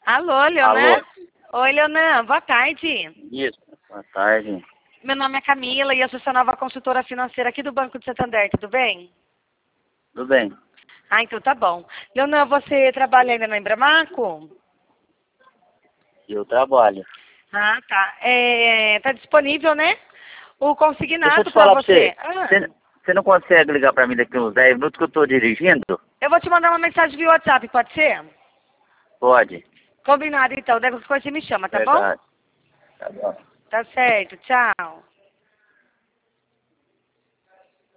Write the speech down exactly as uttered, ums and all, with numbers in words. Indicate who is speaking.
Speaker 1: Alô, Leonan?
Speaker 2: Alô.
Speaker 1: Oi, Leonan, boa tarde.
Speaker 2: Isso, boa tarde.
Speaker 1: Meu nome é Camila e eu sou sua nova consultora financeira aqui do Banco de Santander, tudo bem?
Speaker 2: Tudo bem.
Speaker 1: Ah, então tá bom. Leonan, você trabalha ainda na Embramaco?
Speaker 2: Eu trabalho.
Speaker 1: Ah, tá. É, tá disponível, né? O
Speaker 2: Deixa eu
Speaker 1: consignato
Speaker 2: te
Speaker 1: pra
Speaker 2: falar pra
Speaker 1: você.
Speaker 2: você.
Speaker 1: Ah,
Speaker 2: Você você não consegue ligar pra mim daqui uns dez minutos que eu tô dirigindo?
Speaker 1: eu vou te mandar uma mensagem via WhatsApp, pode ser?
Speaker 2: Pode.
Speaker 1: Combinado, então. Deve coisa você me chama, tá bom?
Speaker 2: Verdade. Tá bom.
Speaker 1: Tá certo, tchau.